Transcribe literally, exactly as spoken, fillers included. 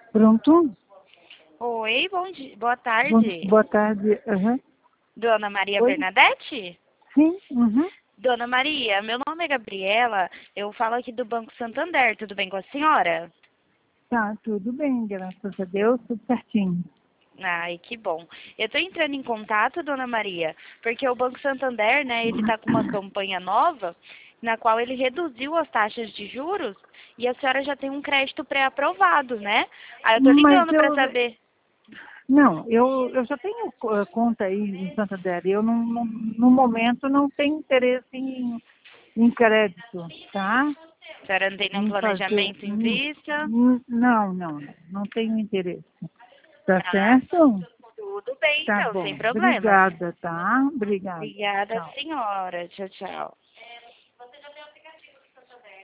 Pronto? Oi, bom dia, boa Bom, tarde. boa tarde. Uhum. Dona Maria Oi? Bernadette? Sim? Uhum. Dona Maria, meu nome é Gabriela, eu falo aqui do Banco Santander, tudo bem com a senhora? Tá, tudo bem, graças a Deus, tudo certinho. Ai, que bom. Eu estou entrando em contato, Dona Maria, porque o Banco Santander, né, ele está com uma campanha nova, na qual ele reduziu as taxas de juros e a senhora já tem um crédito pré-aprovado, né? Aí eu estou Mas ligando para eu. saber. Não, eu, eu já tenho eh, conta aí em Santander. Eu, não, não, no momento, não tenho interesse em, em crédito, tá? A senhora não tem nenhum Em fazer. planejamento em hum, vista? hum, Não, não, não, não tenho interesse. Tá Ah, certo? tudo bem, Tá então, bom. sem problemas. Obrigada, tá? Obrigada. Obrigada, Tchau. senhora. Tchau, tchau.